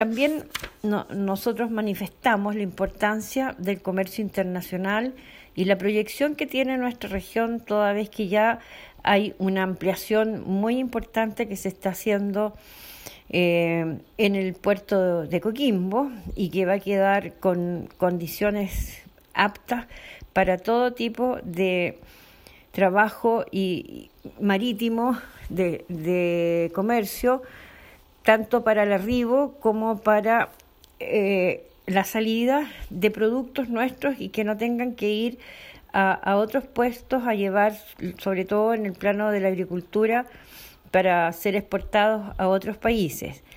También nosotros manifestamos la importancia del comercio internacional y la proyección que tiene nuestra región, toda vez que ya hay una ampliación muy importante que se está haciendo en el puerto de Coquimbo y que va a quedar con condiciones aptas para todo tipo de trabajo y marítimo de comercio, tanto para el arribo como para la salida de productos nuestros y que no tengan que ir a otros puestos a llevar, sobre todo en el plano de la agricultura, para ser exportados a otros países.